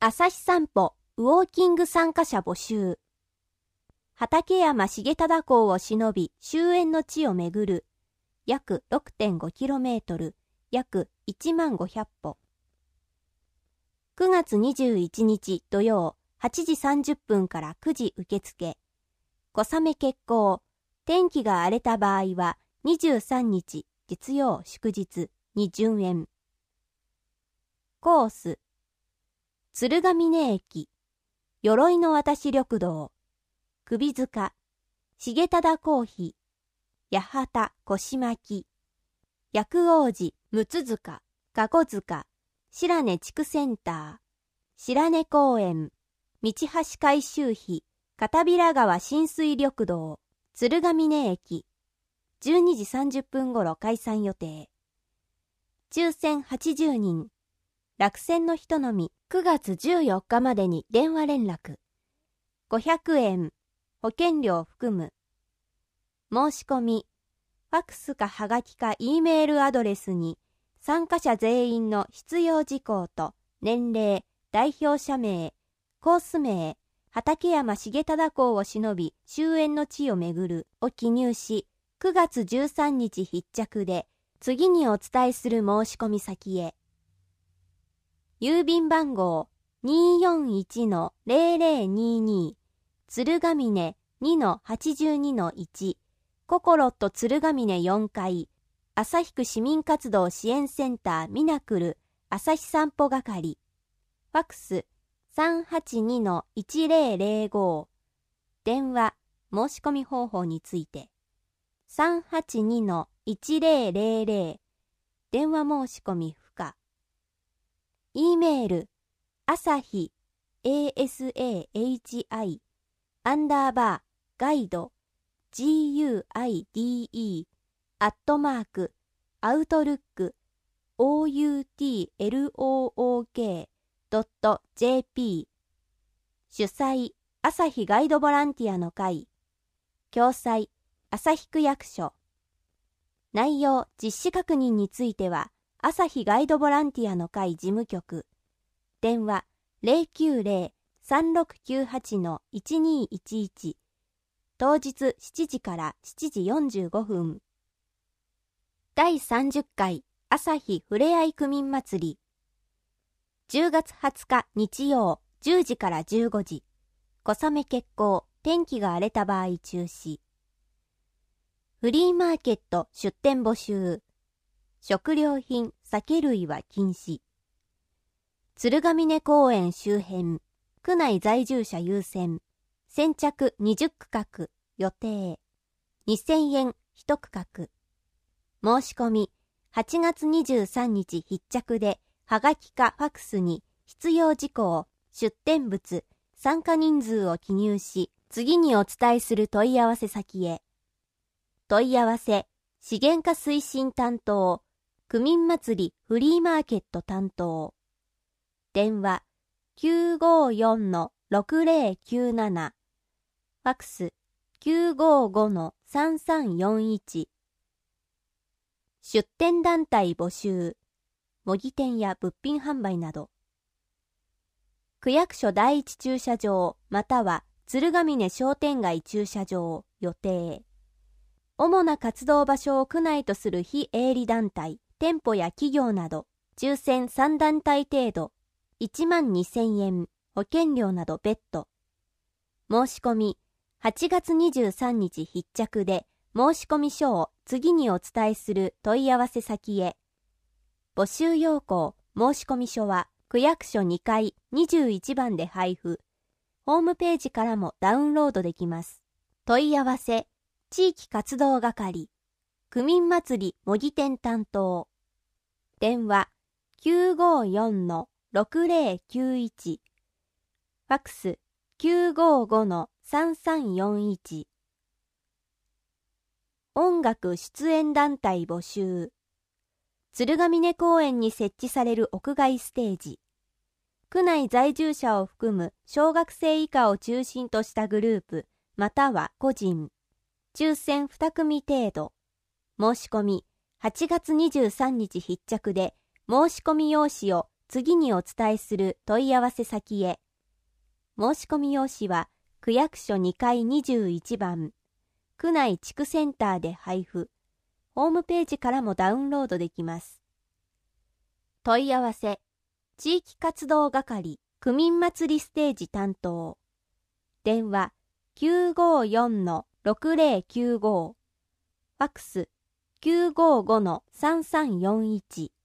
朝日散歩ウォーキング参加者募集。畠山重忠公を偲び終焉の地を巡る。約 6.5km、約1500歩。9月21日土曜8時30分から9時受付。小雨決行。天気が荒れた場合は23日月曜祝日に順延。コース。鶴ヶ峰駅、鎧の渡緑道、首塚、重忠コーヒー、八幡腰巻、薬王寺、六塚、加古塚、白根地区センター、白根公園、道橋改修費、片平川親水緑道、鶴ヶ峰駅、12時30分頃開催予定。抽選80人、落選の人のみ9月14日までに電話連絡。500円、保険料含む。申し込み、ファクスかはがきか E メールアドレスに参加者全員の必要事項と年齢、代表者名、コース名、畠山重忠公を偲び終焉の地を巡るを記入し、9月13日必着で次にお伝えする申し込み先へ。郵便番号 241-0022 鶴ヶ峰 2-82-1 心と鶴ヶ峰4階旭区市民活動支援センターミナクル朝日散歩係ファクス 382-1005 電話申し込み方法について 382-1000 電話申し込み不可。E メール、朝日、ASAHI、ガイド、GUIDE、@outlook.jp。主催、朝日ガイドボランティアの会。共催、朝日区役所。内容、実施確認については、朝日ガイドボランティアの会事務局。電話 090-3698-1211。当日7時から7時45分。第30回朝日ふれあい区民祭り。10月20日日曜10時から15時。小雨決行、天気が荒れた場合中止。フリーマーケット出店募集。食料品、酒類は禁止。鶴ヶ峰公園周辺、区内在住者優先。先着20区画、予定。2000円1区画。申し込み、8月23日必着で、はがきかファクスに必要事項、出店物、参加人数を記入し、次にお伝えする問い合わせ先へ。問い合わせ、資源課推進担当、区民祭りフリーマーケット担当。電話 954-6097。ファクス 955-3341。出店団体募集。模擬店や物品販売など。区役所第一駐車場または鶴ヶ峰商店街駐車場予定。主な活動場所を区内とする非営利団体、店舗や企業など、抽選3団体程度、12,000円、保険料など別途。申し込み、8月23日必着で、申し込み書を次にお伝えする問い合わせ先へ。募集要項、申し込み書は、区役所2階21番で配布。ホームページからもダウンロードできます。問い合わせ、地域活動係、区民祭り模擬店担当。電話 954-6091。ファクス 955-3341。音楽出演団体募集。鶴ヶ峰公園に設置される屋外ステージ。区内在住者を含む小学生以下を中心としたグループ、または個人。抽選2組程度。申し込み、8月23日必着で、申し込み用紙を次にお伝えする問い合わせ先へ。申し込み用紙は区役所2階21番、区内地区センターで配布。ホームページからもダウンロードできます。問い合わせ、地域活動係、区民祭りステージ担当。電話、954-6095。ファックス、955-3341。